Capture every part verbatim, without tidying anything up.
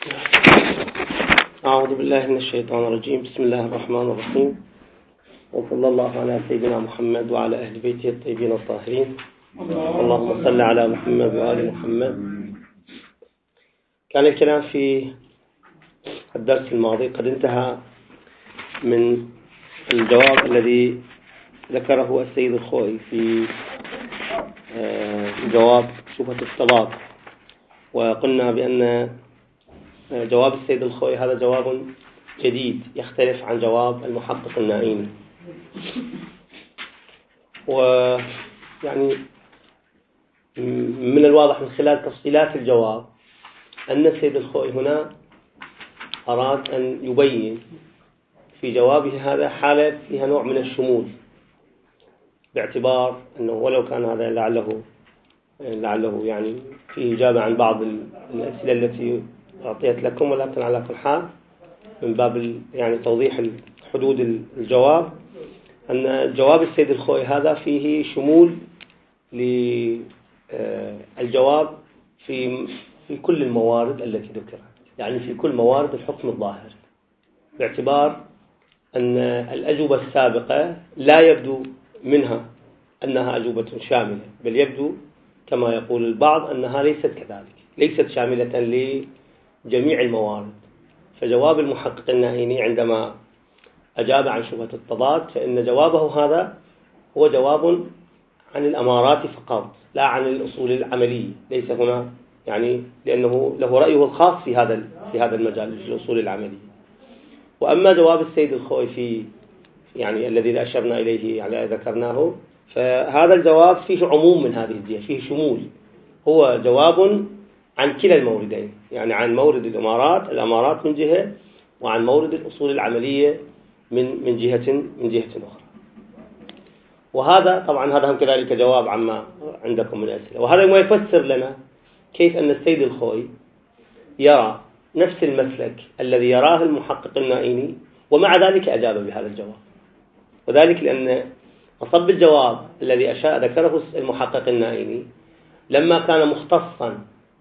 أعوذ بالله من الشيطان الرجيم. بسم الله الرحمن الرحيم، وصلى الله على سيدنا محمد وعلى أهل بيته الطيبين الطاهرين. اللهم صل على محمد وآل محمد. كان الكلام في الدرس الماضي قد انتهى من الجواب الذي ذكره السيد الخوئي في جواب شبهة التضاد، وقلنا بأن جواب السيد الخوئي هذا جواب جديد يختلف عن جواب المحقق النائيني. ويعني من الواضح من خلال تفصيلات الجواب أن السيد الخوئي هنا أراد أن يبين في جوابه هذا حالة فيها نوع من الشمول، باعتبار أنه ولو كان هذا لعله لعله يعني في إجابة عن بعض الأسئلة التي أعطيت لكم، ولكن على كل حال من باب يعني توضيح حدود الجواب أن جواب السيد الخوئي هذا فيه شمول للجواب في في كل الموارد التي ذكرت، يعني في كل موارد الحكم الظاهر، باعتبار أن الأجوبة السابقة لا يبدو منها أنها أجوبة شاملة، بل يبدو كما يقول البعض أنها ليست كذلك، ليست شاملة لجميع الموارد. فجواب المحقق النائيني عندما أجاب عن شبهة التضاد فإن جوابه هذا هو جواب عن الأمارات فقط، لا عن الأصول العملية، ليس هنا يعني لأنه له رأيه الخاص في هذا في هذا المجال في الأصول العملية. وأما جواب السيد الخوئي في يعني الذي أشرنا إليه يعني ذكرناه، فهذا الجواب فيه عموم من هذه الجهة، فيه شمول، هو جواب عن كلا الموردين، يعني عن مورد الأمارات الأمارات من جهة، وعن مورد الأصول العملية من من جهة من جهة أخرى. وهذا طبعا هذا هم كذلك جواب عما عندكم من أسئلة، وهذا ما يفسر لنا كيف أن السيد الخوئي يرى نفس المسلك الذي يراه المحقق النائيني ومع ذلك أجاب بهذا الجواب. وذلك لأن أصب الجواب الذي أشاء ذكره المحقق النائيني لما كان مختصا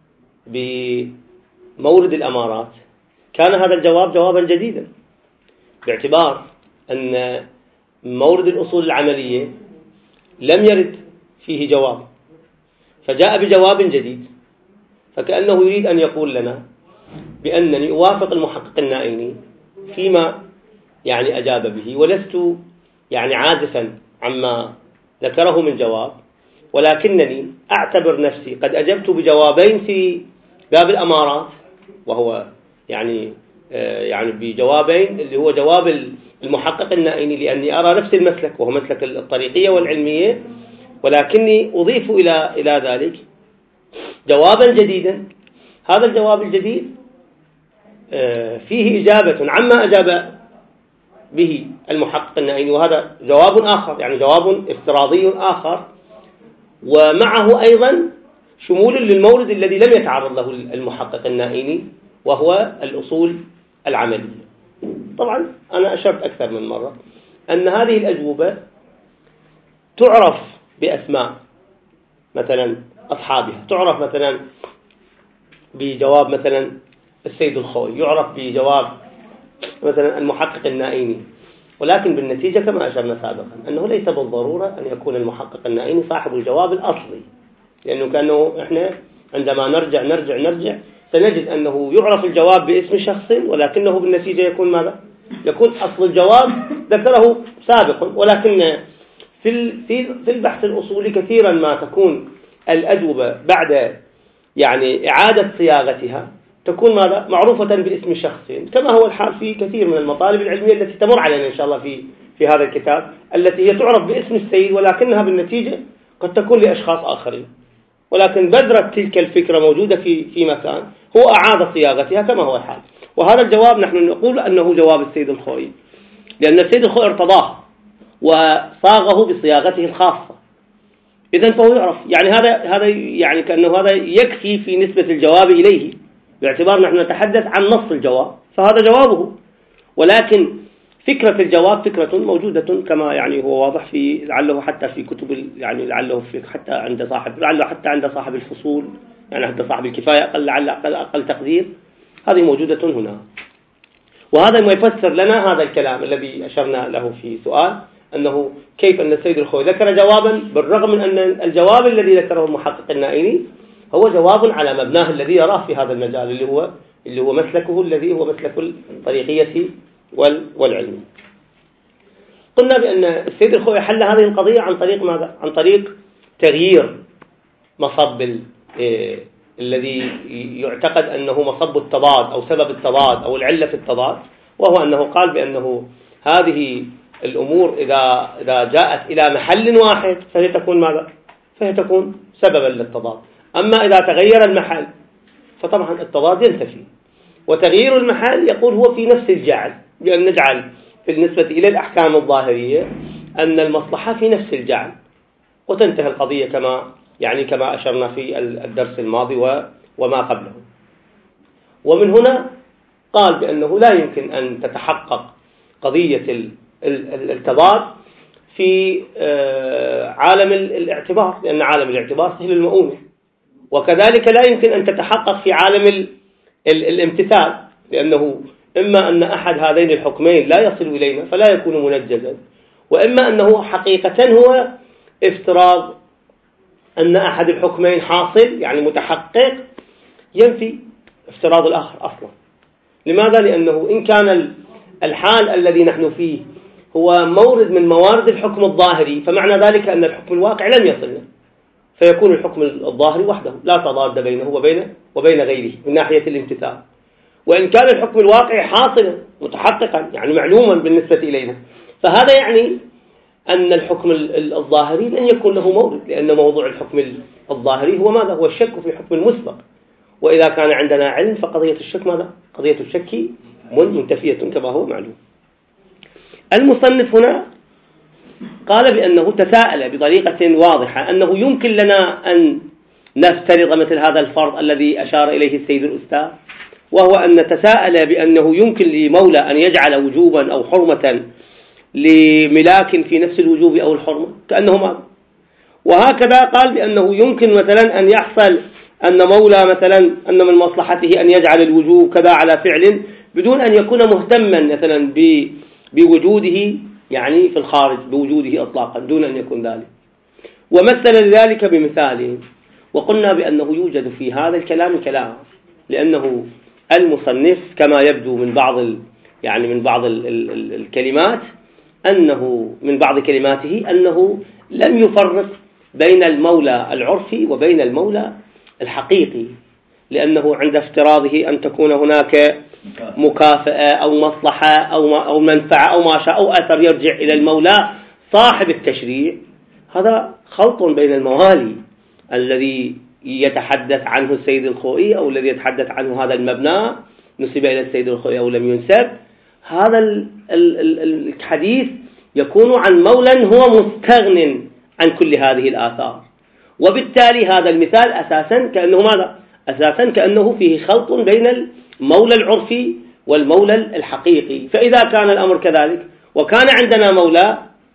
بمورد الأمارات كان هذا الجواب جوابا جديدا، باعتبار أن مورد الأصول العملية لم يرد فيه جواب، فجاء بجواب جديد، فكأنه يريد أن يقول لنا بأنني أوافق المحقق النائيني فيما يعني أجاب به، ولست يعني عازفا عما ذكره من جواب، ولكنني أعتبر نفسي قد أجبت بجوابين في باب الأمارات، وهو يعني يعني بجوابين اللي هو جواب المحقق النائيني، لأني أرى نفس المسلك وهو مسلك الطريقية والعلمية، ولكني أضيف إلى إلى ذلك جوابا جديدا. هذا الجواب الجديد فيه إجابة عما أجاب به المحقق النائيني، وهذا جواب آخر، يعني جواب افتراضي آخر، ومعه أيضا شمول للمورد الذي لم يتعرض له المحقق النائيني وهو الأصول العملية. طبعا أنا أشرت أكثر من مرة أن هذه الأجوبة تعرف بأسماء مثلا أصحابها، تعرف مثلا بجواب مثلا السيد الخوئي، يعرف بجواب مثلا المحقق النائيني، ولكن بالنتيجة كما أشرنا سابقا أنه ليس بالضرورة أن يكون المحقق النائيني صاحب الجواب الأصلي، لأنه كأنه إحنا عندما نرجع نرجع نرجع سنجد أنه يعرف الجواب باسم شخص، ولكنه بالنتيجة يكون ماذا؟ يكون أصل الجواب ذكره سابقا، ولكن في في البحث الأصولي كثيرا ما تكون الأجوبة بعد يعني إعادة صياغتها تكون ماذا؟ معروفة باسم شخص، كما هو الحال في كثير من المطالب العلمية التي تمر علينا إن شاء الله في في هذا الكتاب، التي هي تعرف باسم السيد ولكنها بالنتيجة قد تكون لأشخاص آخرين، ولكن بذرة تلك الفكرة موجودة في في مكان هو أعاد صياغتها كما هو الحال. وهذا الجواب نحن نقول أنه جواب السيد الخوئي، لأن السيد الخوئي ارتضاه وصاغه بصياغته الخاصة، إذن فهو يعرف، يعني هذا هذا يعني كأنه هذا يكفي في نسبة الجواب إليه، باعتبار نحن نتحدث عن نص الجواب فهذا جوابه، ولكن فكرة الجواب فكرة موجودة كما يعني هو واضح في لعله حتى في كتب يعني لعله في حتى عند صاحب لعله حتى عند صاحب الفصول، يعني حتى صاحب الكفاية أقل لعل أقل, أقل تقدير هذه موجودة هنا. وهذا ما يفسر لنا هذا الكلام الذي أشرنا له في سؤال، أنه كيف أن السيد الخوئي ذكر جوابا بالرغم من أن الجواب الذي ذكره المحقق النائني هو جواب على مبناه الذي يراه في هذا المجال، اللي هو اللي هو مسلكه الذي هو مسلك الطريقية والعلم. قلنا بأن السيد الخوئي حل هذه القضية عن طريق ماذا؟ عن طريق تغيير مصب الذي يعتقد أنه مصب التضاد أو سبب التضاد أو العلة في التضاد، وهو أنه قال بأنه هذه الأمور إذا إذا جاءت إلى محل واحد فهي تكون ماذا؟ فهي تكون سببا للتضاد. أما إذا تغير المحل فطبعا التضاد ينتفي. وتغيير المحل يقول هو في نفس الجعل، بأن نجعل بالنسبة إلى الأحكام الظاهرية أن المصلحة في نفس الجعل، وتنتهي القضية كما يعني كما أشرنا في الدرس الماضي وما قبله. ومن هنا قال بأنه لا يمكن أن تتحقق قضية التضاد في عالم الاعتبار، لأن عالم الاعتبار سهل المؤونة، وكذلك لا يمكن أن تتحقق في عالم الامتثال، لأنه إما أن أحد هذين الحكمين لا يصل إلينا فلا يكون منجزا، وإما أنه حقيقة هو افتراض أن أحد الحكمين حاصل يعني متحقق ينفي افتراض الآخر أصلا. لماذا؟ لأنه إن كان الحال الذي نحن فيه هو مورد من موارد الحكم الظاهري، فمعنى ذلك أن الحكم الواقع لم يصلنا، فيكون الحكم الظاهري وحده لا تضاد بينه وبين وبين غيره من ناحية الامتثال. وإن كان الحكم الواقعي حاصلا متحققا يعني معلوما بالنسبة إلينا، فهذا يعني أن الحكم الظاهري لن يكون له مورد، لأن موضوع الحكم الظاهري هو ماذا؟ هو الشك في الحكم المسبق. وإذا كان عندنا علم فقضية الشك ماذا؟ قضية الشك منتفية كما هو معلوم. المصنف هنا قال بأنه تساءل بطريقة واضحة أنه يمكن لنا أن نفترض مثل هذا الفرض الذي أشار إليه السيد الأستاذ، وهو أن نتساءل بأنه يمكن لمولى أن يجعل وجوبا أو حرمة لملاك في نفس الوجوب أو الحرمة كأنهما. وهكذا قال بأنه يمكن مثلا أن يحصل أن مولى مثلا أن من مصلحته أن يجعل الوجوب كذا على فعل بدون أن يكون مهتما مثلا بوجوده يعني في الخارج بوجوده إطلاقا دون أن يكون ذلك. ومثل ذلك بمثال، وقلنا بأنه يوجد في هذا الكلام كلام، لأنه المصنف كما يبدو من بعض يعني من بعض ال ال ال الكلمات أنه من بعض كلماته أنه لم يفرق بين المولى العرفي وبين المولى الحقيقي، لأنه عند افتراضه أن تكون هناك مكافأة أو مصلحة أو أو منفعة أو ما شاء أو أثر يرجع إلى المولى صاحب التشريع، هذا خلط بين الموالي الذي يتحدث عنه السيد الخوئي أو الذي يتحدث عنه هذا المبنى نسب إلى السيد الخوئي أو لم ينسب. هذا الحديث يكون عن مولى هو مستغن عن كل هذه الآثار، وبالتالي هذا المثال أساسا كأنه ماذا؟ أساسا كأنه فيه خلط بين المولى العرفي والمولى الحقيقي. فإذا كان الأمر كذلك وكان عندنا مولى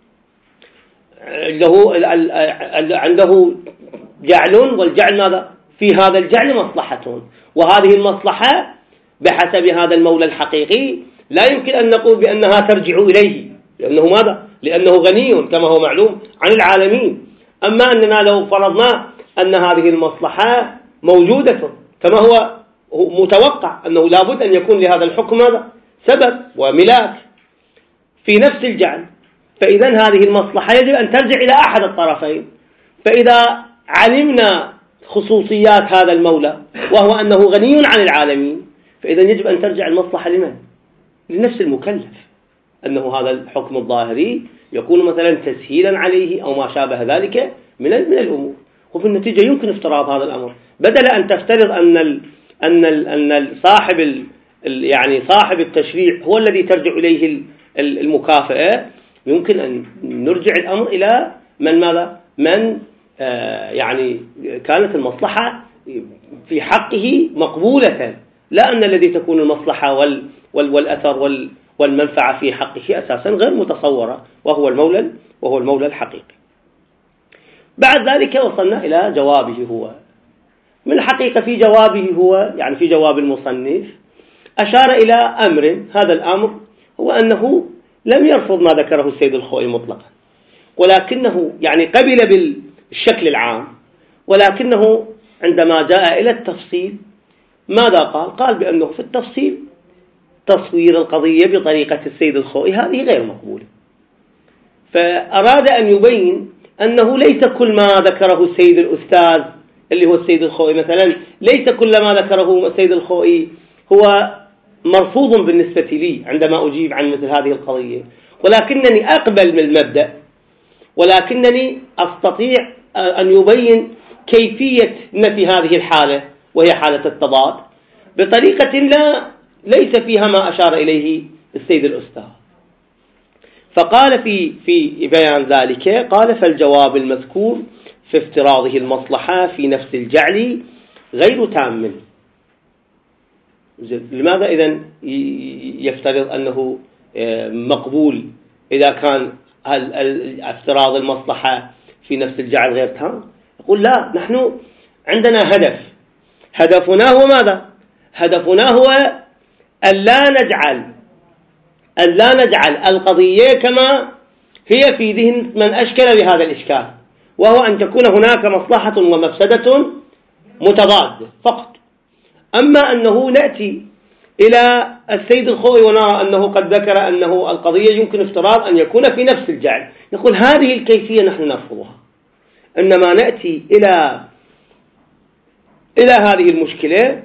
له عنده جعل، والجعل ماذا؟ في هذا الجعل مصلحة، وهذه المصلحة بحسب هذا المولى الحقيقي لا يمكن أن نقول بأنها ترجع إليه، لأنه ماذا؟ لأنه غني كما هو معلوم عن العالمين. أما أننا لو فرضنا أن هذه المصلحة موجودة كما هو متوقع أنه لابد أن يكون لهذا الحكم هذا سبب وملاك في نفس الجعل، فإذا هذه المصلحة يجب أن ترجع إلى أحد الطرفين. فإذا علمنا خصوصيات هذا المولى وهو أنه غني عن العالمين، فإذا يجب أن ترجع المصلحة لمن؟ لنفس المكلف، أنه هذا الحكم الظاهري يكون مثلا تسهيلا عليه أو ما شابه ذلك من من الأمور. وفي النتيجة يمكن افتراض هذا الأمر، بدل أن تفترض أن ال أن ال أن صاحب ال يعني صاحب التشريع هو الذي ترجع إليه المكافأة، يمكن أن نرجع الأمر إلى من ماذا؟ من آه يعني كانت المصلحة في حقه مقبولة، لا أن الذي تكون المصلحة وال وال والأثر وال والمنفعة في حقه أساسا غير متصورة، وهو المولى وهو المولى الحقيقي. بعد ذلك وصلنا إلى جوابه هو. من الحقيقة في جوابه هو يعني في جواب المصنف أشار إلى أمر، هذا الأمر هو أنه لم يرفض ما ذكره السيد الخوئي مطلقا، ولكنه يعني قبل بالشكل العام، ولكنه عندما جاء إلى التفصيل ماذا قال؟ قال بأنه في التفصيل تصوير القضية بطريقة السيد الخوئي هذه غير مقبولة، فأراد أن يبين أنه ليس كل ما ذكره السيد الأستاذ اللي هو السيد الخوئي مثلا، ليس كل ما ذكره السيد الخوئي هو مرفوض بالنسبة لي عندما أجيب عن مثل هذه القضية، ولكنني أقبل من المبدأ، ولكنني أستطيع أن يبين كيفية نفي هذه الحالة وهي حالة التضاد بطريقة لا ليس فيها ما أشار إليه السيد الأستاذ. فقال في في بيان ذلك، قال: فالجواب المذكور في افتراضه المصلحة في نفس الجعل غير تام. لماذا إذن يفترض أنه مقبول إذا كان افتراض المصلحة في نفس الجعل غير تام؟ يقول: لا، نحن عندنا هدف، هدفنا هو ماذا؟ هدفنا هو أن لا نجعل أن لا نجعل القضية كما هي في ذهن من أشكل بهذا الإشكال، وهو أن تكون هناك مصلحة ومفسدة متضادة فقط. أما أنه نأتي إلى السيد الخوئي ونرى أنه قد ذكر أنه القضية يمكن افتراض أن يكون في نفس الجعل، نقول هذه الكيفية نحن نرفضها، إنما نأتي إلى إلى هذه المشكلة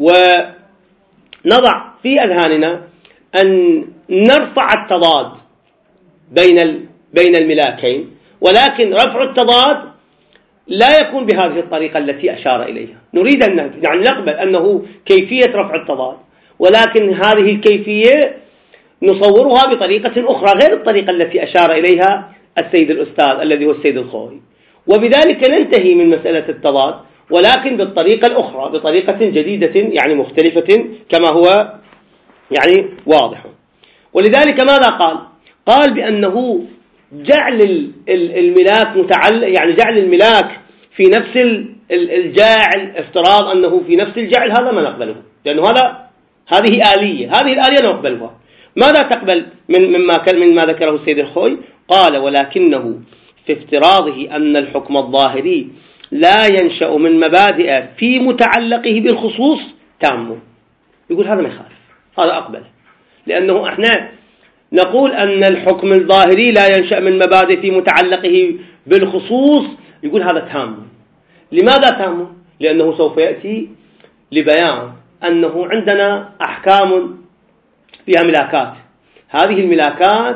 ونضع في أذهاننا أن نرفع التضاد بين بين الملاكين، ولكن رفع التضاد لا يكون بهذه الطريقة التي أشار إليها. نريد أن يعني نقبل أنه كيفية رفع التضاد، ولكن هذه الكيفية نصورها بطريقة أخرى غير الطريقة التي أشار إليها السيد الأستاذ الذي هو السيد الخوئي، وبذلك ننتهي من مسألة التضاد، ولكن بالطريقة الأخرى بطريقة جديدة يعني مختلفة كما هو يعني واضح. ولذلك ماذا قال؟ قال بأنه جعل الملاك متعلق، يعني جعل الملاك في نفس الجاعل، افتراض أنه في نفس الجاعل، هذا ما نقبله، لأنه هذا هذه آلية، هذه الآلية نقبلها. ماذا تقبل من مما كان مما ذكره السيد الخوئي؟ قال: ولكنه في افتراضه أن الحكم الظاهري لا ينشأ من مبادئ في متعلقه بالخصوص تام. يقول هذا ما يخالف، هذا أقبل، لأنه احنا نقول أن الحكم الظاهري لا ينشأ من مبادئ في متعلقه بالخصوص، يقول هذا تام. لماذا تام؟ لأنه سوف يأتي لبيان أنه عندنا أحكام فيها ملاكات، هذه الملاكات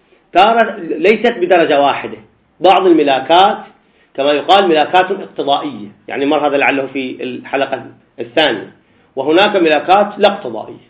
ليست بدرجة واحدة، بعض الملاكات كما يقال ملاكات اقتضائية، يعني مر هذا لعله في الحلقة الثانية، وهناك ملاكات لا اقتضائية،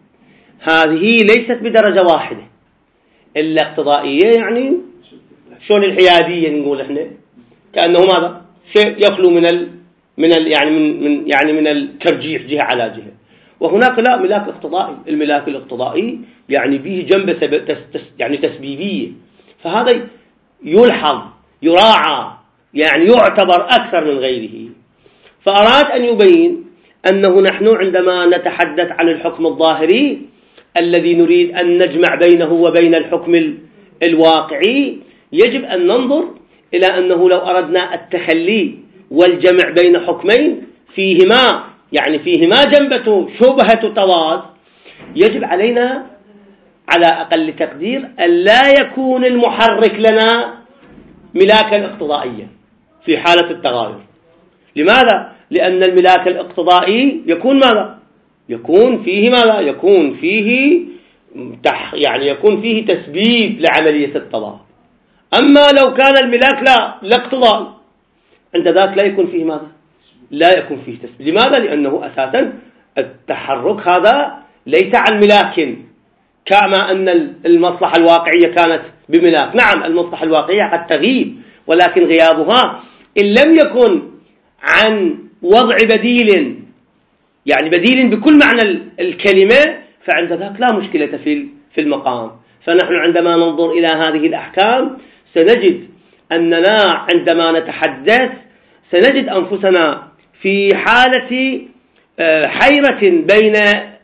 هذه ليست بدرجة واحدة. الاقتضائية يعني شلون الحيادية نقول احنا، كأنه ماذا؟ شيء يخلو من ال من ال يعني من من يعني من الترجيح جهة على جهة. وهناك لا، ملاك اقتضائي، الملاك الاقتضائي يعني به جنبة يعني تسبيبية، فهذا يلحظ يراعى يعني يعتبر أكثر من غيره. فأراد أن يبين أنه نحن عندما نتحدث عن الحكم الظاهري الذي نريد أن نجمع بينه وبين الحكم الواقعي، يجب أن ننظر إلى أنه لو أردنا التخلي والجمع بين حكمين فيهما يعني فيهما جنبة شبهة تضاد، يجب علينا على أقل تقدير أن لا يكون المحرك لنا ملاكا اقتضائيا في حالة التغاير. لماذا؟ لأن الملاك الاقتضائي يكون ماذا؟ يكون فيه ماذا؟ يكون فيه تح يعني يكون فيه تسبيب لعملية التضاد. أما لو كان الملاك لا لا اقتضائي، عند ذاك لا يكون فيه ماذا؟ لا يكون فيه تسبيب. لماذا؟ لأنه أساسا التحرك هذا ليس عن ملاك، كما أن المصلحة الواقعية كانت بملاك. نعم المصلحة الواقعية قد تغيب، ولكن غيابها إن لم يكن عن وضع بديل، يعني بديل بكل معنى الكلمة، فعند ذاك لا مشكلة في في المقام. فنحن عندما ننظر إلى هذه الأحكام سنجد أننا عندما نتحدث سنجد أنفسنا في حالة حيرة بين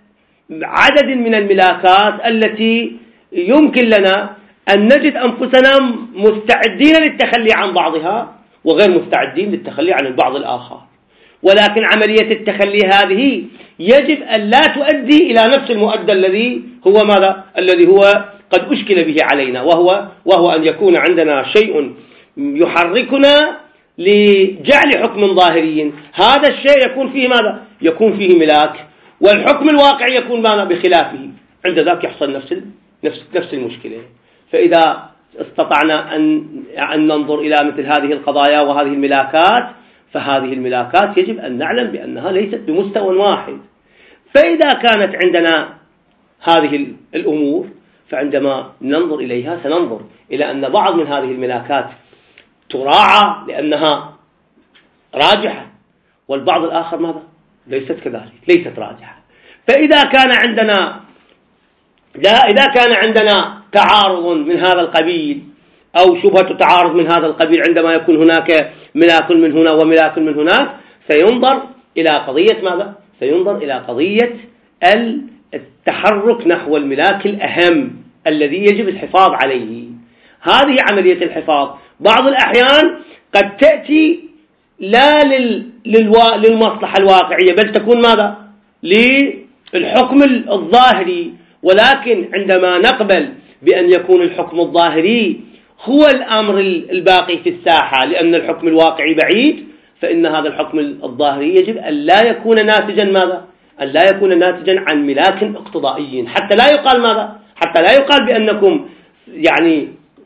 عدد من الملاكات التي يمكن لنا أن نجد أنفسنا مستعدين للتخلي عن بعضها وغير مستعدين للتخلي عن البعض الآخر، ولكن عملية التخلي هذه يجب أن لا تؤدي إلى نفس المؤدى الذي هو ماذا؟ الذي هو قد أشكل به علينا، وهو وهو أن يكون عندنا شيء يحركنا لجعل حكم ظاهري، هذا الشيء يكون فيه ماذا؟ يكون فيه ملاك، والحكم الواقعي يكون ماذا؟ بخلافه. عند ذلك يحصل نفس نفس نفس المشكلة. فإذا استطعنا أن أن ننظر إلى مثل هذه القضايا وهذه الملاكات، فهذه الملاكات يجب أن نعلم بأنها ليست بمستوى واحد. فإذا كانت عندنا هذه الأمور، فعندما ننظر إليها سننظر إلى أن بعض من هذه الملاكات تراعى لأنها راجحة، والبعض الآخر ماذا؟ ليست كذلك، ليست راجحة. فإذا كان عندنا لا إذا كان عندنا تعارض من هذا القبيل أو شبهة تعارض من هذا القبيل، عندما يكون هناك ملاك من هنا وملاك من هناك، سينظر إلى قضية ماذا؟ سينظر إلى قضية التحرك نحو الملاك الأهم الذي يجب الحفاظ عليه. هذه عملية الحفاظ بعض الأحيان قد تأتي لا للمصلحة الواقعية، بل تكون ماذا؟ للحكم الظاهري. ولكن عندما نقبل بأن يكون الحكم الظاهري هو الأمر الباقي في الساحة لأن الحكم الواقعي بعيد، فإن هذا الحكم الظاهري يجب أن لا يكون ناتجا ماذا؟ أن لا يكون ناتجا عن ملاك اقتضائي، حتى لا يقال ماذا؟ حتى لا يقال بأنكم يعني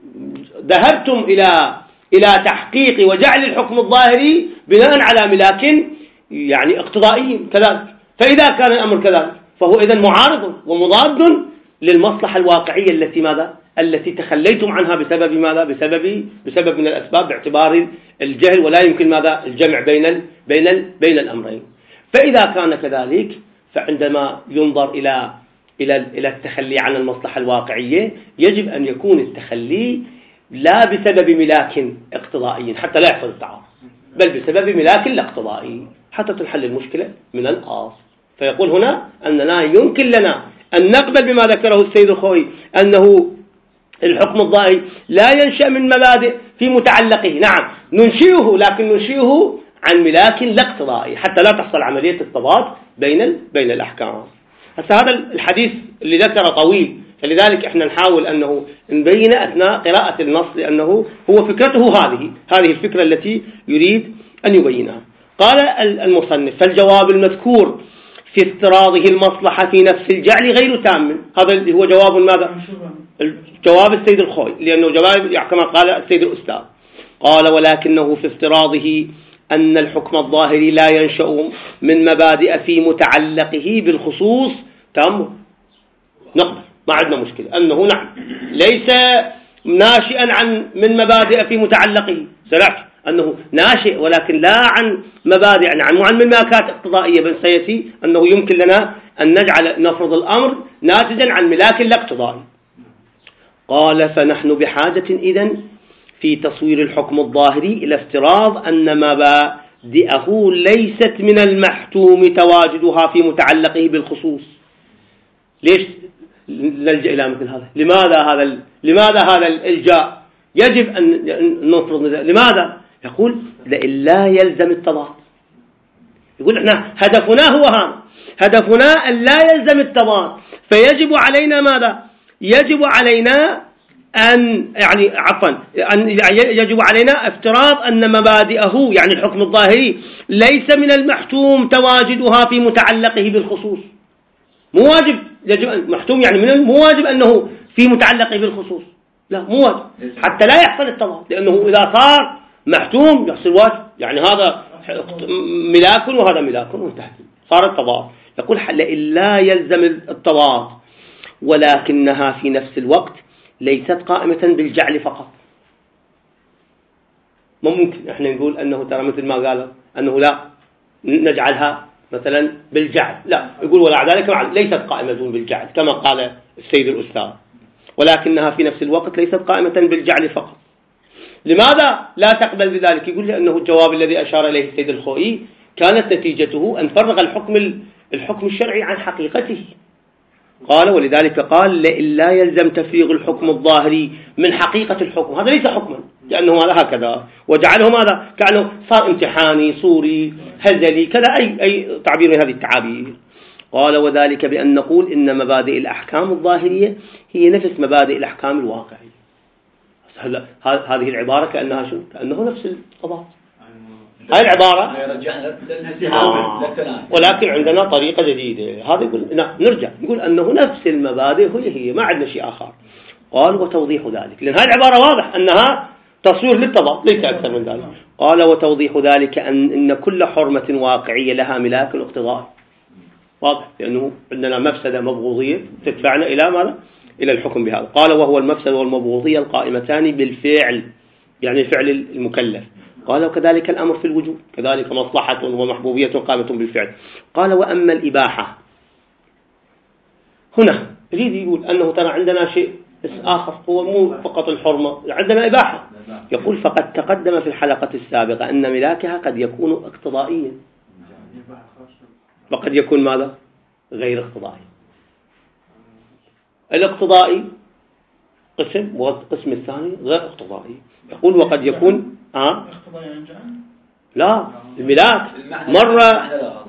ذهبتم إلى إلى تحقيق وجعل الحكم الظاهري بناء على ملاك يعني اقتضائي كذلك. فإذا كان الأمر كذلك فهو إذن معارض ومضاد للمصلحة الواقعية التي ماذا؟ التي تخليتم عنها بسبب ماذا؟ بسبب بسبب من الأسباب باعتبار الجهل، ولا يمكن ماذا؟ الجمع بين ال بين ال بين الأمرين. فإذا كان كذلك، فعندما ينظر إلى إلى إلى التخلي عن المصلحة الواقعية، يجب أن يكون التخلي لا بسبب ملاك اقتضائي حتى لا يحصل التعارض، بل بسبب ملاك لا اقتضائي حتى تنحل المشكلة من الأصل. فيقول هنا أننا يمكن لنا أن نقبل بما ذكره السيد الخوئي أنه الحكم الظاهري لا ينشأ من مبادئ في متعلقه، نعم ننشئه، لكن ننشئه عن ملاك لا اقتضائي حتى لا تحصل عملية التضاد بين بين الأحكام. هسه هذا الحديث اللي ذكره طويل، فلذلك احنا نحاول أنه نبين أثناء قراءة النص، لأنه هو فكرته هذه هذه الفكرة التي يريد أن يبينها. قال المصنف: فالجواب المذكور في افتراضه المصلحة في نفس الجعل غير تام. هذا هو جواب ماذا؟ جواب السيد الخوئي، لأنه جواب كما قال السيد الأستاذ. قال: ولكنه في افتراضه أن الحكم الظاهري لا ينشأ من مبادئ في متعلقه بالخصوص تام. نقبل، ما عندنا مشكلة أنه نعم ليس ناشئا عن من مبادئ في متعلقه، سمعت أنه ناشئ ولكن لا عن مبادئ، عن عن ملاكات اقتضائية، بل سيأتي أنه يمكن لنا أن نجعل نفرض الأمر ناتجا عن ملاك لا اقتضائي. قال: فنحن بحاجة إذن في تصوير الحكم الظاهري إلى افتراض أن مبادئه ليست من المحتوم تواجدها في متعلقه بالخصوص. ليش نلجأ إلى مثل هذا؟ لماذا هذا لماذا هذا الإلجاء؟ يجب أن نفرض لماذا؟ يقول: لئلا يلزم التضاد. يقول احنا هدفنا هو هذا، هدفنا أن لا يلزم التضاد، فيجب علينا ماذا؟ يجب علينا أن يعني عفوا أن يجب علينا افتراض أن مبادئه يعني الحكم الظاهري ليس من المحتوم تواجدها في متعلقه بالخصوص. مو واجب، يجب محتوم يعني من مو واجب أنه في متعلقه بالخصوص، لا مو واجب حتى لا يحصل التضاد، لأنه إذا صار محتوم يحصل واجب، يعني هذا ملاك وهذا ملاك وانتهت، صار التضاد. يقول: لا يلزم التضاد، ولكنها في نفس الوقت ليست قائمة بالجعل فقط. ما ممكن احنا نقول أنه ترى مثل ما قال أنه لا نجعلها مثلا بالجعل، لا، يقول ولا ذلك ليست قائمة بالجعل كما قال السيد الأستاذ، ولكنها في نفس الوقت ليست قائمة بالجعل فقط. لماذا لا تقبل بذلك؟ يقول لأنه الجواب الذي أشار إليه السيد الخوئي كانت نتيجته أن فرغ الحكم الحكم الشرعي عن حقيقته، قال ولذلك قال لا يلزم تفريغ الحكم الظاهري من حقيقة الحكم، هذا ليس حكما لأنه هذا هكذا، وجعله ماذا كأنه صار امتحاني صوري هزلي كذا، أي, أي تعبير من هذه التعابير. قال وذلك بأن نقول إن مبادئ الأحكام الظاهرية هي نفس مبادئ الأحكام الواقعية. هذه العبارة كأنها شو؟ كأنه نفس القضاء. هاي العبارة آه. ولكن عندنا طريقة جديدة، هذا يقول نرجع نقول أنه نفس المبادئ هي هي، ما عندنا شيء آخر. قال وتوضيح ذلك، لأن هاي العبارة واضح أنها تصوير للتضاد ليس أكثر من ذلك. قال وتوضيح ذلك أن إن كل حرمة واقعية لها ملاك الاقتضاء، واضح، لأنه عندنا مفسدة مبغوضية تدفعنا إلى ماذا؟ إلى الحكم بهذا. قال وهو المفسدة والمبغوضية القائمتان بالفعل، يعني فعل المكلف. قال وكذلك الأمر في الوجوب، كذلك مصلحة ومحبوبية قائمة بالفعل. قال وأما الإباحة، هنا يريد يقول أنه ترى عندنا شيء آخر، هو مو فقط الحرمة، عندنا إباحة. يقول فقد تقدم في الحلقة السابقة أن ملاكها قد يكون اقتضائيا وقد يكون ماذا؟ غير اقتضائي. الاقتضائي قسم والقسم الثاني غير اقتضائي. يقول وقد يكون آه؟ لا الملاك مرة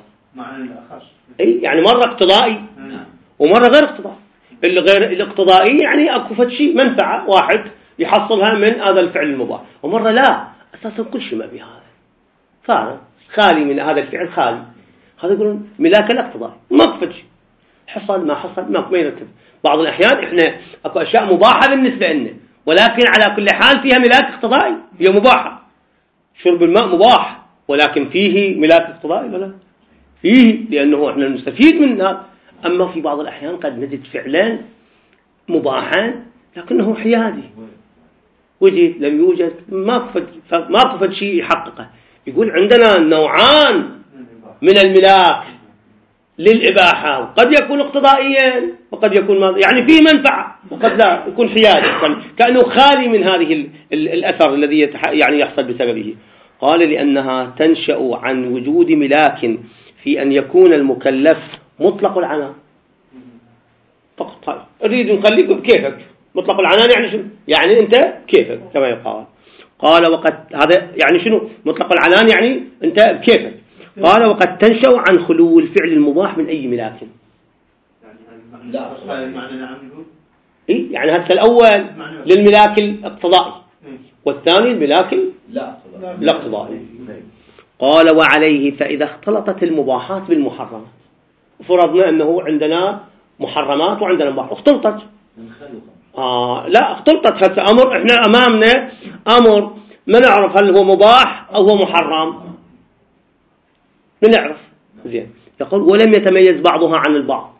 أي يعني مرة اقتضائي ومرة غير اقتضائي. اللي غير الاقتضائي يعني اكو فد شيء منفعة واحد يحصلها من هذا الفعل المباح، ومرة لا أساسا كل شيء ما بهذا فعلا خالي من هذا الفعل خالي. هذا يقولون ملاك الاقتضائي ما فد شيء حصل ما حصل ما يرتب. بعض الأحيان إحنا أكو أشياء مباحة بالنسبة لنا ولكن على كل حال فيها ملاك اقتضائي، هي مباحة. شرب الماء مباح ولكن فيه ملاك اقتضائي ولا فيه، لأنه إحنا نستفيد منها. أما في بعض الأحيان قد نجد فعلان مباحان لكنه حيادي، وجد لم يوجد ما فد ما فد شيء يحققه. يقول عندنا نوعان من الملاك للإباحة، وقد يكون اقتضائيا وقد يكون ماذا يعني فيه منفعة وقد لا يكون حيادي كأنه خالي من هذه الأثر الذي يعني يحصل بسببه. قال لأنها تنشأ عن وجود ملاك في أن يكون المكلف مطلق العنان فقط. أريد نخليك بكيفك، مطلق العنان يعني شنو؟ يعني أنت كيفك كما يقال. قال وقد هذا يعني شنو مطلق العنان؟ يعني أنت بكيفك. قال وقد تنشأ عن خلو الفعل المباح من أي ملاك. إيه يعني هذا الأول للملاك الاقتضائي والثاني الملاك الاقتضائي. قال وعليه فإذا اختلطت المباحات بالمحرمات، فرضنا أنه عندنا محرمات وعندنا مباحات اختلطت آه لا اختلطت هذا أمر إحنا أمامنا أمر ما نعرف هل هو مباح أو هو محرم، ما نعرف زين. يقول ولم يتميز بعضها عن البعض،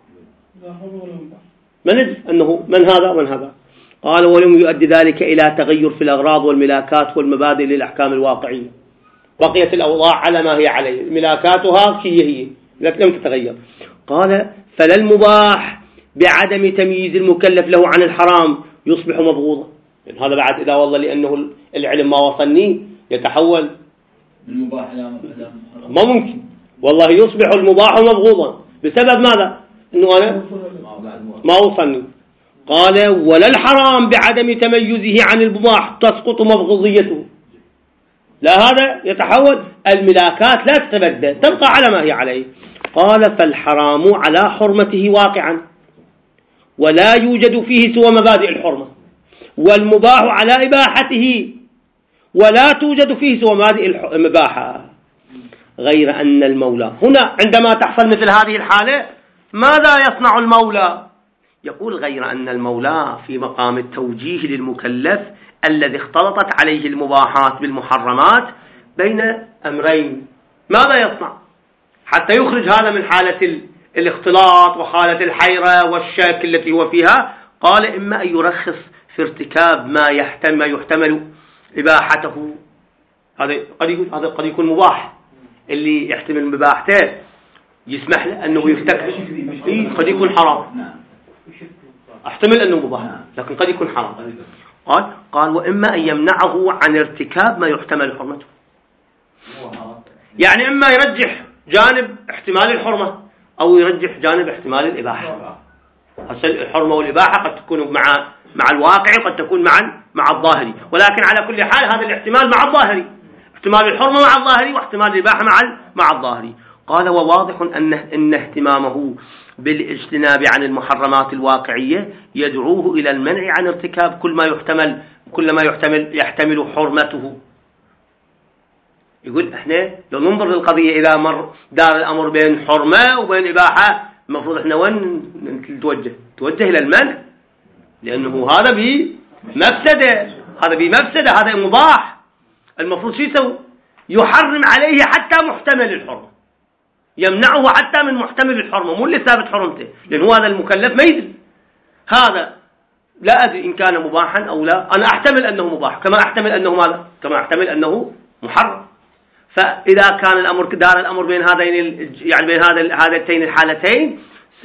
ما ندري أنه من هذا ومن هذا. قال ولم يؤدي ذلك إلى تغير في الأغراض والملاكات والمبادئ للأحكام الواقعية، بقيت الأوضاع على ما هي عليه، ملاكاتها هي هي لم تتغير. قال فلا المباح بعدم تمييز المكلف له عن الحرام يصبح مبغوضا. يعني هذا بعد إذا والله لأنه العلم ما وصلني يتحول المباح إلى ما ممكن، والله يصبح المباح مبغوضا بسبب ماذا؟ إنه أنا ما وصلني. قال ولا الحرام بعدم تميزه عن المباح تسقط مبغوضيته، لا هذا يتحول الملاكات لا تتبدل تبقى على ما هي عليه. قال فالحرام على حرمته واقعا ولا يوجد فيه سوى مبادئ الحرمة، والمباح على إباحته ولا توجد فيه سوى مبادئ المباحة. غير أن المولى هنا عندما تحصل مثل هذه الحالة ماذا يصنع المولى؟ يقول غير أن المولى في مقام التوجيه للمكلف الذي اختلطت عليه المباحات بالمحرمات بين أمرين، ماذا يصنع حتى يخرج هذا من حالة الاختلاط وحالة الحيرة والشك التي هو فيها؟ قال إما أن يرخص في ارتكاب ما يحتمل, يحتمل إباحته، هذا قد يكون هذا قد يكون مباح، اللي يحتمل مباحته يسمح له أنه يفتكر، قد يكون حرام، احتمل أنه مباح لكن قد يكون حرام. قال قال وإما أن يمنعه عن ارتكاب ما يحتمل حرمته، يعني إما يرجح جانب احتمال الحرمة أو يرجح جانب احتمال الإباحة. الحرمة والإباحة قد تكون مع مع الواقع وقد تكون مع مع الظاهري، ولكن على كل حال هذا الاحتمال مع الظاهري، احتمال الحرمة مع الظاهري واحتمال الإباحة مع مع الظاهري. قال وواضح أن إن اهتمامه بالاجتناب عن المحرمات الواقعية يدعوه إلى المنع عن ارتكاب كل ما يحتمل كل ما يحتمل يحتمل حرمته. يقول احنا لو ننظر للقضية إذا مر دار الأمر بين حرمة وبين إباحة، المفروض احنا وين نتوجه؟ توجه إلى المنع، لأنه هذا بمفسدة، هذا بمفسدة، هذا مباح. المفروض شو يسوي؟ يحرم عليه حتى محتمل الحرمة، يمنعه حتى من محتمل الحرمة، مو اللي ثابت حرمته، لأنه هذا المكلف ما يدري. هذا لا أدري إن كان مباحا أو لا، أنا أحتمل أنه مباح كما أحتمل أنه ماذا؟ كما أحتمل أنه محرم. فإذا كان الأمر دار الأمر بين هذين يعني بين هذا هذين الحالتين،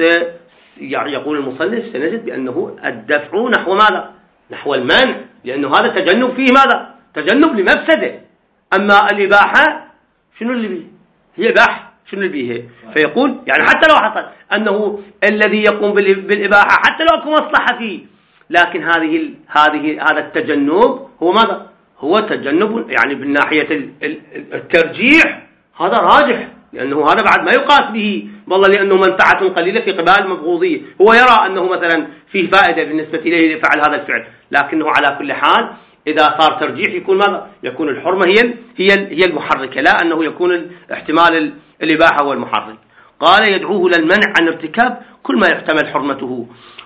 يقول المصنف سنجد بأنه الدفع نحو ماذا؟ نحو المنع، لأنه هذا تجنب فيه ماذا؟ تجنب لمفسده. أما الإباحة شنو اللي بيه؟ هي إباحة، شنو اللي بيه؟ فيقول يعني حتى لو حصل أنه الذي يقوم بالإباحة حتى لو أكو مصلحة فيه، لكن هذه هذه هذا التجنب هو ماذا؟ هو تجنب يعني بالناحية الترجيح هذا راجح، لأنه هذا بعد ما يقاس به والله لأنه منفعة قليلة في قبال المبغوضية، هو يرى أنه مثلا فيه فائدة بالنسبة إليه لفعل هذا الفعل، لكنه على كل حال إذا صار ترجيح يكون ماذا؟ يكون الحرمة هي هي هي المحركة، لا أنه يكون احتمال الإباحة هو المحرك. قال يدعوه للمنع عن ارتكاب كل ما يحتمل حرمته،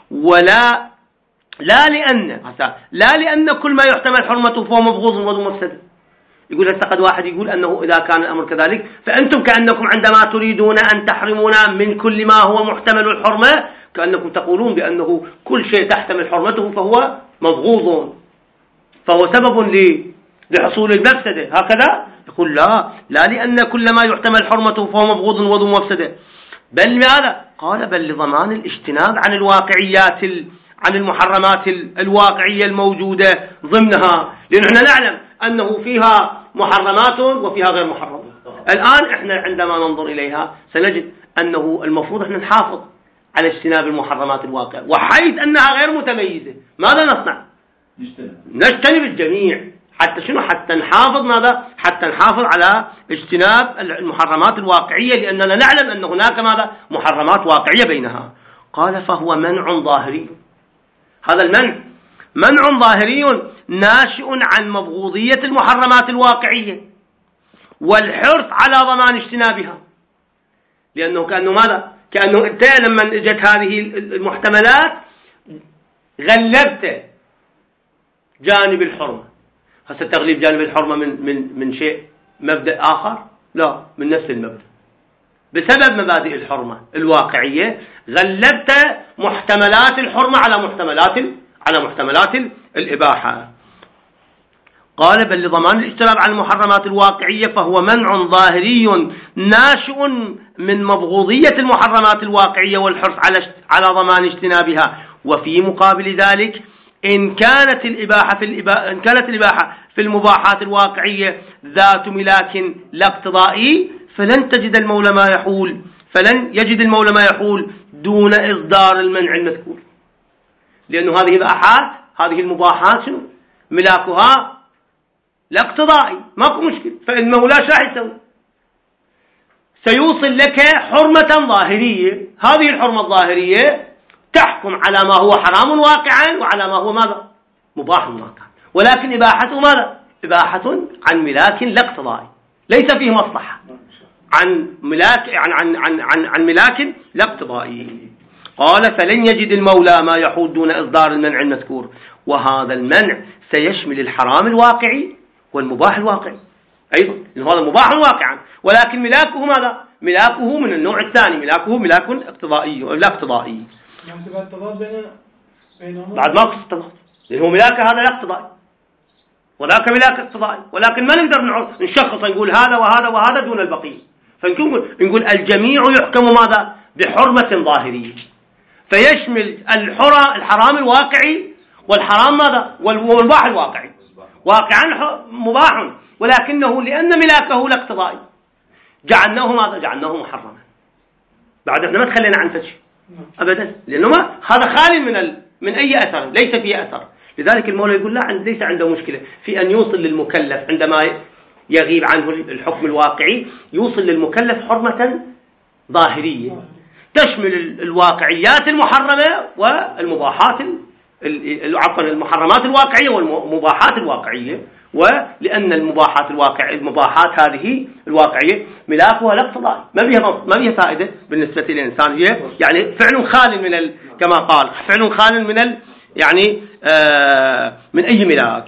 ولا لا لأن لا لأن كل ما يحتمل حرمته فهو مبغوض وذو مفسدة. يقول هسه قد واحد يقول أنه إذا كان الأمر كذلك فأنتم كأنكم عندما تريدون أن تحرمونا من كل ما هو محتمل الحرمة كأنكم تقولون بأنه كل شيء تحتمل حرمته فهو مبغوض، فهو سبب لحصول المفسدة. هكذا يقول لا لا لأن كل ما يحتمل حرمته فهو مبغوض وذو مفسدة، بل ماذا؟ قال بل لضمان الاجتناب عن الواقعيات ال عن المحرمات الواقعية الموجودة ضمنها، لأن احنا نعلم أنه فيها محرمات وفيها غير محرمات. الآن احنا عندما ننظر إليها سنجد أنه المفروض احنا نحافظ على اجتناب المحرمات الواقعية، وحيث أنها غير متميزة ماذا نصنع؟ نجتنب الجميع. حتى شنو؟ حتى نحافظ ماذا؟ حتى نحافظ على اجتناب المحرمات الواقعية، لأننا نعلم أن هناك ماذا؟ محرمات واقعية بينها. قال فهو منع ظاهري، هذا المنع منع ظاهري ناشئ عن مبغوضية المحرمات الواقعية والحرص على ضمان اجتنابها، لأنه كأنه ماذا؟ كأنه أنت لما اجت هذه المحتملات غلبت جانب الحرمة. هسه تغليب جانب الحرمة من من من شيء مبدأ آخر؟ لا، من نفس المبدأ. بسبب مبادئ الحرمة الواقعية غلبت محتملات الحرمة على محتملات على محتملات الإباحة. قال بل لضمان الاجتناب عن المحرمات الواقعية فهو منع ظاهري ناشئ من مبغوضية المحرمات الواقعية والحرص على على ضمان اجتنابها. وفي مقابل ذلك إن كانت الإباحة في الإباحة إن كانت الإباحة في المباحات الواقعية ذات ملاك لا اقتضائي فلن تجد المولى ما يحول فلن يجد المولى ما يحول دون إصدار المنع المذكور، لأنه هذه الإباحات هذه المباحات شنو؟ ملاكها لا اقتضائي، ماكو مشكل. فالمولى شو يسوي؟ سيوصل لك حرمة ظاهرية، هذه الحرمة الظاهرية تحكم على ما هو حرام واقعا وعلى ما هو ماذا؟ مباح واقعا، ولكن إباحته ماذا؟ إباحة عن ملاك لا اقتضائي ليس فيه مصلحة، عن ملاك يعني عن عن عن عن ملاك لا اقتضائي. قال فلن يجد المولى ما يحول دون إصدار المنع المذكور، وهذا المنع سيشمل الحرام الواقعي والمباح الواقعي أيضا، لأن هذا مباح واقعا ولكن ملاكه ماذا؟ ملاكه من النوع الثاني، ملاكه ملاك اقتضائي لا اقتضائي. بعد ما اقتضاء لأنه ملاك هذا لا اقتضائي وذاك ملاك اقتضائي، ولكن ما نقدر نشخص نقول هذا وهذا وهذا دون البقية، فنقول نقول الجميع يحكم ماذا؟ بحرمة ظاهرية، فيشمل الحرى الحرام الواقعي والحرام ماذا؟ والمباح الواقعي. واقعا مباح ولكنه لأن ملاكه لا اقتضائي جعلناه ماذا؟ جعلناه محرما. بعد احنا ما تخلينا عن فتش، أبدا، لأنه ما هذا خالي من ال... من أي أثر، ليس فيه أثر. لذلك المولى يقول لا، ليس عنده مشكلة في أن يوصل للمكلف عندما يغيب عنه الحكم الواقعي، يوصل للمكلف حرمة ظاهرية تشمل الواقعيات المحرمة والمباحات، عفوا المحرمات الواقعية والمباحات الواقعية. ولأن المباحات الواقع المباحات هذه الواقعية ملاكها لا اقتضائي، ما بها ما بها فائدة بالنسبة للإنسان، هي يعني فعل خال من ال... كما قال فعل خال من ال... يعني آه من أي ملاك.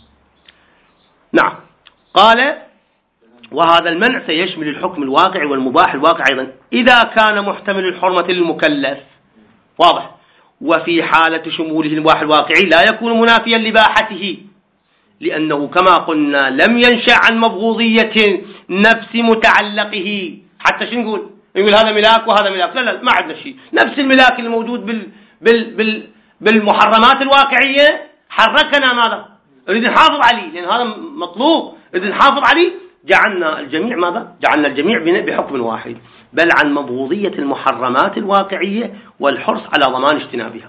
نعم. قال وهذا المنع سيشمل الحكم الواقع والمباح الواقع أيضا إذا كان محتمل الحرمة للمكلف، واضح. وفي حالة شموله المباح الواقعي لا يكون منافيا لباحته، لأنه كما قلنا لم ينشأ عن مبغوضية نفس متعلقه. حتى شو نقول؟ نقول هذا ملاك وهذا ملاك، لا لا ما عندنا شيء. نفس الملاك الموجود بال بال بال بالمحرمات الواقعية حركنا ماذا؟ نريد نحافظ عليه، لأن هذا مطلوب، نريد نحافظ عليه. جعلنا الجميع ماذا؟ جعلنا الجميع بحكم واحد، بل عن مبغوضية المحرمات الواقعية والحرص على ضمان اجتنابها.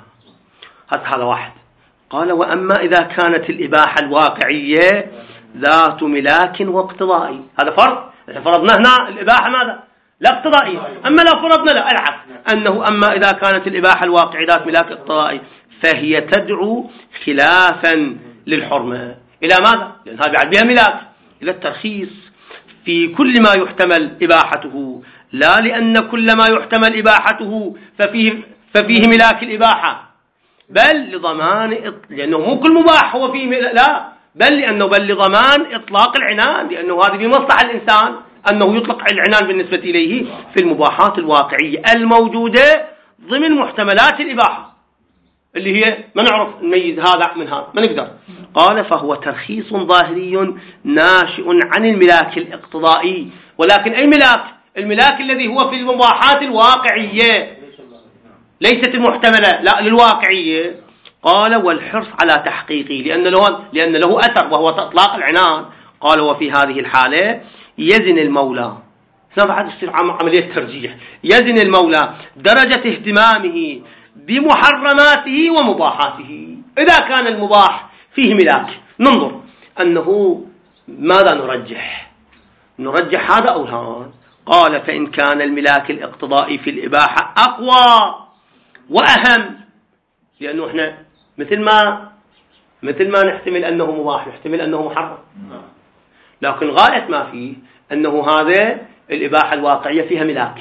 هذا واحد. قال وأما إذا كانت الإباحة الواقعية ذات ملاك واقتضائي، هذا فرض، فرضنا هنا الإباحة ماذا؟ لا اقتضائية. أما لو فرضنا لا العكس، أنه أما إذا كانت الإباحة الواقعية ذات ملاك اقتضائي فهي تدعو خلافا للحرمة إلى ماذا؟ لأن هذا بعد بها ملاك، إلى الترخيص في كل ما يحتمل إباحته، لا لأن كل ما يحتمل إباحته ففيه, ففيه ملاك الإباحة، بل لضمان، لأنه مو كل مباح هو فيه ملاك، لا، بل لأنه بل لضمان إطلاق العنان، لأنه هذا بمصلحة الإنسان أنه يطلق العنان بالنسبة إليه في المباحات الواقعية الموجودة ضمن محتملات الإباحة، اللي هي ما نعرف نميز هذا من هذا، ما نقدر. قال فهو ترخيص ظاهري ناشئ عن الملاك الاقتضائي. ولكن أي ملاك؟ الملاك الذي هو في المباحات الواقعية ليست المحتملة، لا للواقعية. قال والحرص على تحقيقه لأن له, لأن له أثر وهو إطلاق العنان. قال وفي هذه الحالة يزن المولى، بعد يصير عملية ترجيح، يزن المولى درجة اهتمامه بمحرماته ومباحاته. إذا كان المباح فيه ملاك ننظر أنه ماذا نرجح، نرجح هذا أو هذا. قال فإن كان الملاك الاقتضائي في الإباحة أقوى وأهم، لأنه إحنا مثل ما مثل ما نحتمل أنه مباح نحتمل أنه محرم، لكن غاية ما فيه أنه هذا الإباحة الواقعية فيها ملاك،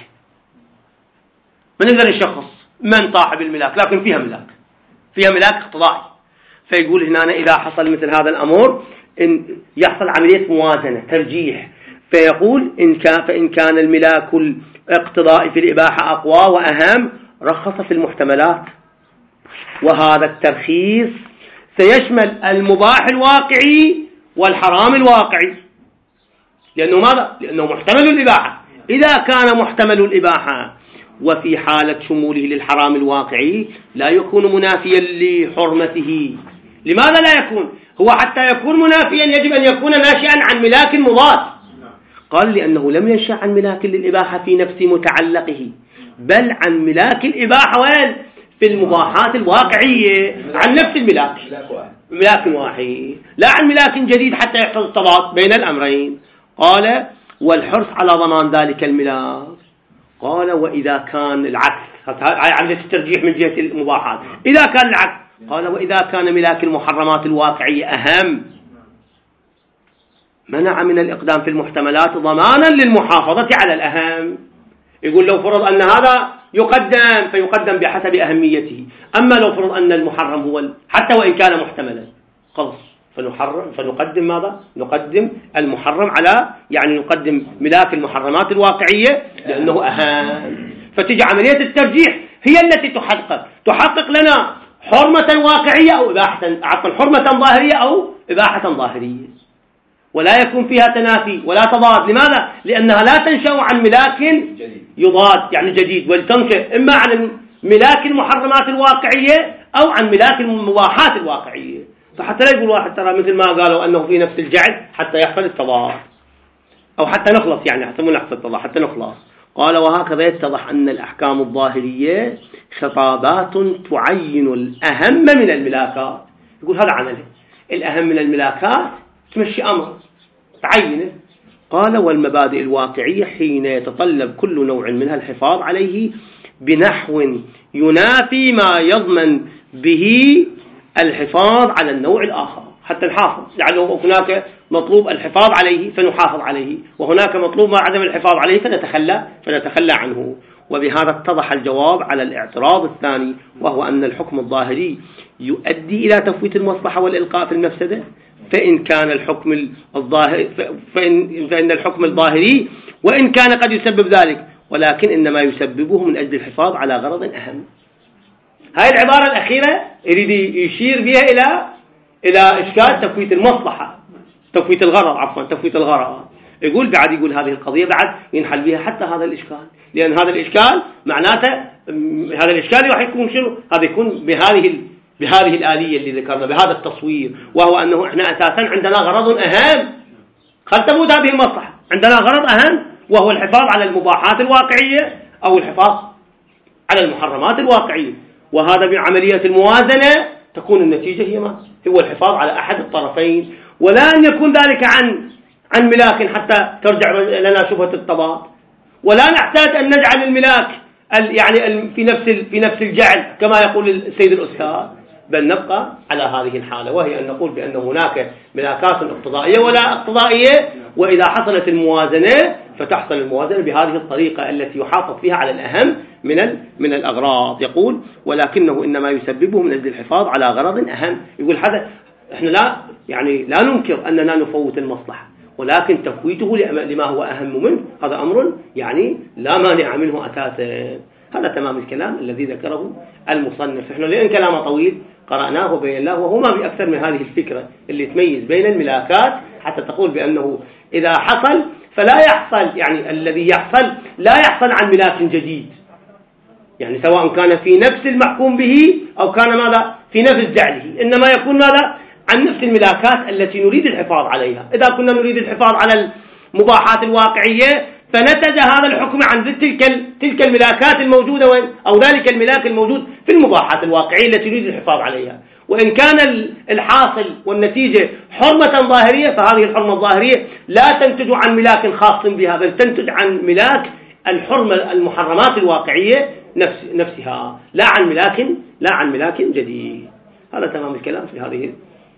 ما نقدر نشخص من صاحب الملاك، لكن فيها ملاك، فيها ملاك اقتضائي. فيقول هنا إذا حصل مثل هذا الأمر إن يحصل عملية موازنة ترجيح، فيقول إن كان فإن كان الملاك الاقتضائي في الإباحة أقوى وأهم رخص في المحتملات. وهذا الترخيص سيشمل المباح الواقعي والحرام الواقعي، لأنه ماذا؟ لأنه محتمل الإباحة. إذا كان محتمل الإباحة وفي حالة شموله للحرام الواقعي لا يكون منافيا لحرمته. لماذا لا يكون؟ هو حتى يكون منافيا يجب أن يكون ناشئا عن ملاك مضاد. قال لأنه لم ينشأ عن ملاك للإباحة في نفس متعلقه، بل عن ملاك الإباحة وين؟ في المباحات الواقعية، عن نفس الملاك، ملاك واحد، لا عن ملاك جديد حتى يحصل التضاد بين الأمرين. قال والحرص على ضمان ذلك الملاك. قال وإذا كان العكس، هاي عملية الترجيح من جهة المباحات. إذا كان العكس قال وإذا كان ملاك المحرمات الواقعية أهم منع من الإقدام في المحتملات ضمانا للمحافظة على الأهم. يقول لو فرض أن هذا يقدم فيقدم بحسب أهميته، أما لو فرض أن المحرم هو حتى وإن كان محتملا خلص فنحرم فنقدم ماذا؟ نقدم المحرم على، يعني نقدم ملاك المحرمات الواقعية لأنه أهم. فتيجي عملية الترجيح هي التي تحقق تحقق لنا حرمة واقعية أو إباحة، عفوا حرمة ظاهرية أو إباحة ظاهرية، ولا يكون فيها تنافي ولا تضاد. لماذا؟ لأنها لا تنشأ عن ملاك يضاد يعني جديد، ولتنشأ إما عن ملاك المحرمات الواقعية أو عن ملاك المباحات الواقعية. فحتى لا يقول واحد ترى مثل ما قالوا أنه في نفس الجعل حتى يحصل التضاد، أو حتى نخلص، يعني حتى مو نحصل التضاد حتى نخلص. قال وهكذا يتضح أن الأحكام الظاهرية خطابات تعين الأهم من الملاكات. يقول هذا عمله، الأهم من الملاكات تمشي أمر تعينه. قال والمبادئ الواقعية حين يتطلب كل نوع منها الحفاظ عليه بنحو ينافي ما يضمن به الحفاظ على النوع الآخر حتى نحافظ، لعله هناك مطلوب الحفاظ عليه فنحافظ عليه، وهناك مطلوب ما عدم الحفاظ عليه فنتخلى فنتخلى عنه. وبهذا اتضح الجواب على الاعتراض الثاني، وهو أن الحكم الظاهري يؤدي إلى تفويت المصلحة والإلقاء في المفسدة. فإن كان الحكم الظاهري فإن, فإن الحكم الظاهري وإن كان قد يسبب ذلك، ولكن إنما يسببه من أجل الحفاظ على غرض أهم. هاي العبارة الأخيرة يريد يشير بها إلى إلى إشكال تفويت المصلحة، تفويت الغرض عفوا تفويت الغرض. يقول بعد يقول هذه القضية بعد ينحل بها حتى هذا الإشكال، لأن هذا الإشكال معناته هذا الإشكال راح يكون شنو؟ هذا يكون بهذه بهذه الآلية اللي ذكرنا، بهذا التصوير، وهو أنه إحنا أساسا عندنا غرض أهم. خل تموت هذه المصلحة، عندنا غرض أهم وهو الحفاظ على المباحات الواقعية أو الحفاظ على المحرمات الواقعية. وهذا بعملية الموازنة تكون النتيجة هي ما هو الحفاظ على أحد الطرفين، ولا أن يكون ذلك عن عن ملاك حتى ترجع لنا شبهة التضاد، ولا نحتاج أن نجعل الملاك يعني في نفس في نفس الجعل كما يقول السيد الأستاذ، بل نبقى على هذه الحالة، وهي أن نقول بأن هناك ملاكات اقتضائية ولا اقتضائية، وإذا حصلت الموازنة فتحصل الموازنة بهذه الطريقة التي يحافظ فيها على الأهم من من الأغراض. يقول ولكنه إنما يسببه من أجل الحفاظ على غرض أهم. يقول هذا إحنا لا يعني لا ننكر أننا نفوت المصلحة، ولكن تفويته لما هو أهم منه هذا أمر يعني لا مانع منه أساسا. هذا تمام الكلام الذي ذكره المصنف. إحنا لأن كلامه طويل قرأناه وبيناه، وهو ما بأكثر من هذه الفكرة اللي تميز بين الملاكات حتى تقول بأنه إذا حصل فلا يحصل يعني الذي يحصل لا يحصل عن ملاك جديد، يعني سواء كان في نفس المحكوم به أو كان ماذا في نفس جعله، إنما يكون ماذا عن نفس الملاكات التي نريد الحفاظ عليها. إذا كنا نريد الحفاظ على المباحات الواقعية فنتج هذا الحكم عن تلك تلك الملاكات الموجودة وين أو ذلك الملاك الموجود في المباحات الواقعية التي نريد الحفاظ عليها. وإن كان الحاصل والنتيجة حرمة ظاهرية فهذه الحرمة الظاهرية لا تنتج عن ملاك خاص بها، بل تنتج عن ملاك الحرمة المحرمات الواقعية نفس نفسها، لا عن ملاك لا عن ملاك جديد. هذا تمام الكلام في هذه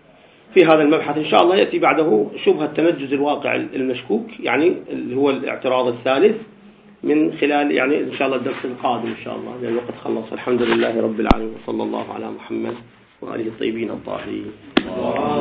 في هذا المبحث. إن شاء الله يأتي بعده شبهة تنجز الواقع المشكوك، يعني اللي هو الاعتراض الثالث من خلال يعني إن شاء الله الدرس القادم إن شاء الله، لأن الوقت خلص. الحمد لله رب العالمين، وصلى الله على محمد وآله الطيبين الطاهرين.